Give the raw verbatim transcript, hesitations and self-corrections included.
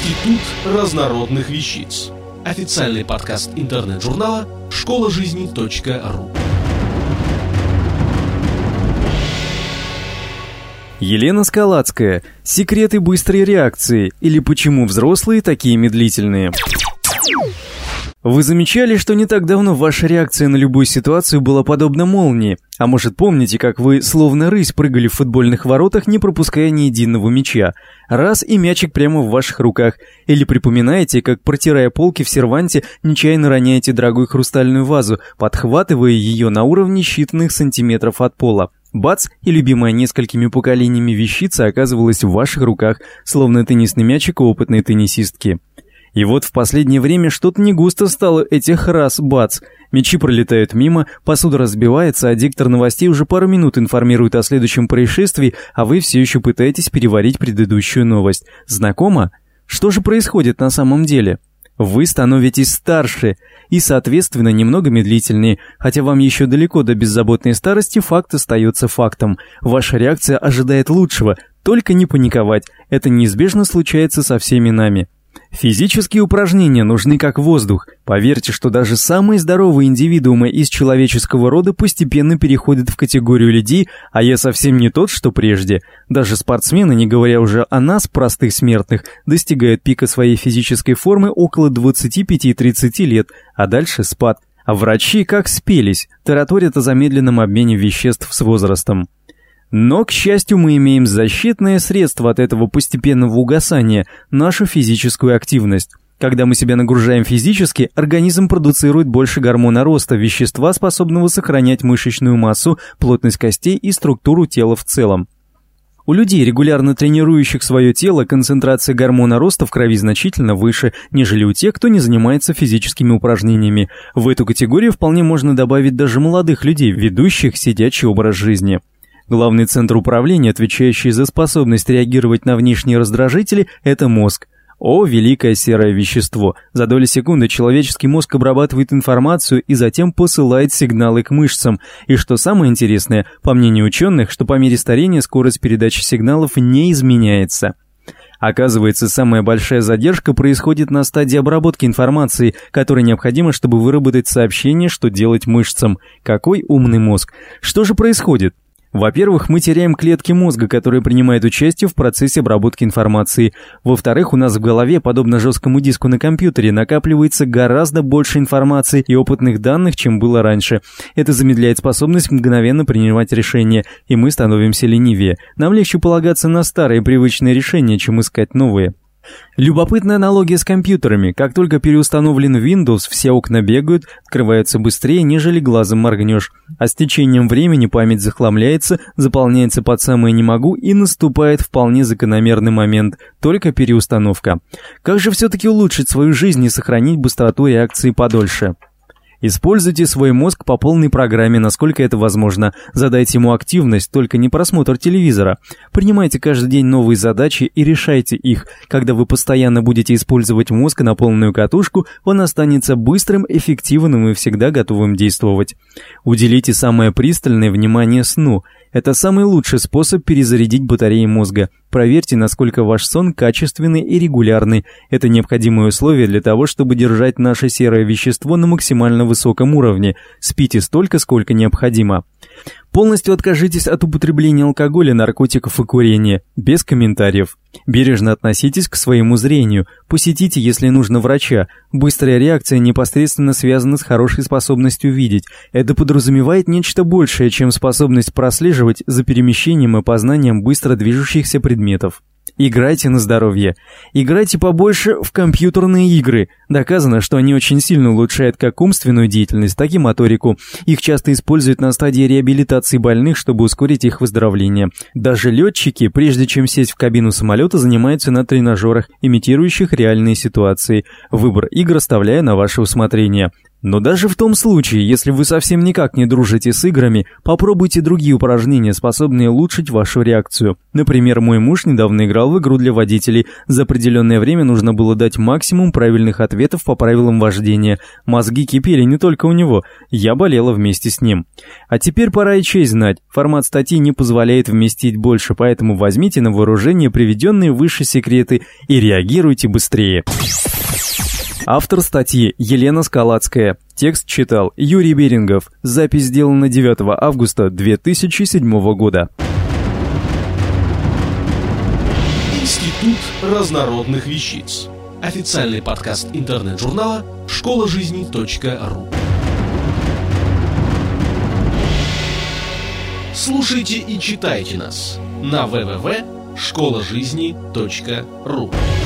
Институт разнородных вещиц. Официальный подкаст интернет-журнала школа жизни точка ру. Елена Скалацкая. Секреты быстрой реакции или почему взрослые такие медлительные. Вы замечали, что не так давно ваша реакция на любую ситуацию была подобна молнии? А может, помните, как вы, словно рысь, прыгали в футбольных воротах, не пропуская ни единого мяча? Раз, и мячик прямо в ваших руках. Или припоминаете, как, протирая полки в серванте, нечаянно роняете дорогую хрустальную вазу, подхватывая ее на уровне считанных сантиметров от пола. Бац, и любимая несколькими поколениями вещица оказывалась в ваших руках, словно теннисный мячик опытной теннисистки. И вот в последнее время что-то не густо стало этих раз, бац. Мячи пролетают мимо, посуда разбивается, а диктор новостей уже пару минут информирует о следующем происшествии, а вы все еще пытаетесь переварить предыдущую новость. Знакомо? Что же происходит на самом деле? Вы становитесь старше и, соответственно, немного медлительнее. Хотя вам еще далеко до беззаботной старости, факт остается фактом. Ваша реакция ожидает лучшего, только не паниковать. Это неизбежно случается со всеми нами. Физические упражнения нужны как воздух. Поверьте, что даже самые здоровые индивидуумы из человеческого рода постепенно переходят в категорию людей, а я совсем не тот, что прежде. Даже спортсмены, не говоря уже о нас, простых смертных, достигают пика своей физической формы около двадцати пяти-тридцати лет, а дальше спад. А врачи как спелись, тараторят о замедленном обмене веществ с возрастом. Но, к счастью, мы имеем защитное средство от этого постепенного угасания – нашу физическую активность. Когда мы себя нагружаем физически, организм продуцирует больше гормона роста, вещества, способного сохранять мышечную массу, плотность костей и структуру тела в целом. У людей, регулярно тренирующих свое тело, концентрация гормона роста в крови значительно выше, нежели у тех, кто не занимается физическими упражнениями. В эту категорию вполне можно добавить даже молодых людей, ведущих сидячий образ жизни. Главный центр управления, отвечающий за способность реагировать на внешние раздражители, это мозг. О, великое серое вещество! За доли секунды человеческий мозг обрабатывает информацию и затем посылает сигналы к мышцам. И что самое интересное, по мнению ученых, что по мере старения скорость передачи сигналов не изменяется. Оказывается, самая большая задержка происходит на стадии обработки информации, которая необходима, чтобы выработать сообщение, что делать мышцам. Какой умный мозг! Что же происходит? Во-первых, мы теряем клетки мозга, которые принимают участие в процессе обработки информации. Во-вторых, у нас в голове, подобно жесткому диску на компьютере, накапливается гораздо больше информации и опытных данных, чем было раньше. Это замедляет способность мгновенно принимать решения, и мы становимся ленивее. Нам легче полагаться на старые привычные решения, чем искать новые. Любопытная аналогия с компьютерами. Как только переустановлен Windows, все окна бегают, открываются быстрее, нежели глазом моргнешь. А с течением времени память захламляется, заполняется под самое «не могу» и наступает вполне закономерный момент, только переустановка. Как же все-таки улучшить свою жизнь и сохранить быстроту реакции подольше? Используйте свой мозг по полной программе, насколько это возможно. Задайте ему активность, только не просмотр телевизора. Принимайте каждый день новые задачи и решайте их. Когда вы постоянно будете использовать мозг на полную катушку, он останется быстрым, эффективным и всегда готовым действовать. Уделите самое пристальное внимание сну. Это самый лучший способ перезарядить батареи мозга. Проверьте, насколько ваш сон качественный и регулярный. Это необходимое условие для того, чтобы держать наше серое вещество на максимально высоком уровне. Спите столько, сколько необходимо. Полностью откажитесь от употребления алкоголя, наркотиков и курения. Без комментариев. Бережно относитесь к своему зрению. Посетите, если нужно, врача. Быстрая реакция непосредственно связана с хорошей способностью видеть. Это подразумевает нечто большее, чем способность прослеживать за перемещением и познанием быстро движущихся предметов. Играйте на здоровье. Играйте побольше в компьютерные игры. Доказано, что они очень сильно улучшают как умственную деятельность, так и моторику. Их часто используют на стадии реабилитации больных, чтобы ускорить их выздоровление. Даже летчики, прежде чем сесть в кабину самолета, занимаются на тренажерах, имитирующих реальные ситуации. Выбор игр оставляю на ваше усмотрение. Но даже в том случае, если вы совсем никак не дружите с играми, попробуйте другие упражнения, способные улучшить вашу реакцию. Например, мой муж недавно играл в игру для водителей. За определенное время нужно было дать максимум правильных ответов по правилам вождения. Мозги кипели не только у него, я болела вместе с ним. А теперь пора и честь знать. Формат статьи не позволяет вместить больше, поэтому возьмите на вооружение приведенные выше секреты и реагируйте быстрее. Автор статьи Елена Скалацкая. Текст читал Юрий Берингов. Запись сделана девятого августа две тысячи седьмого года. Институт разнородных вещиц. Официальный подкаст интернет-журнала школа жизни точка ру. Слушайте и читайте нас на дабл ю дабл ю дабл ю точка школа жизни точка ру.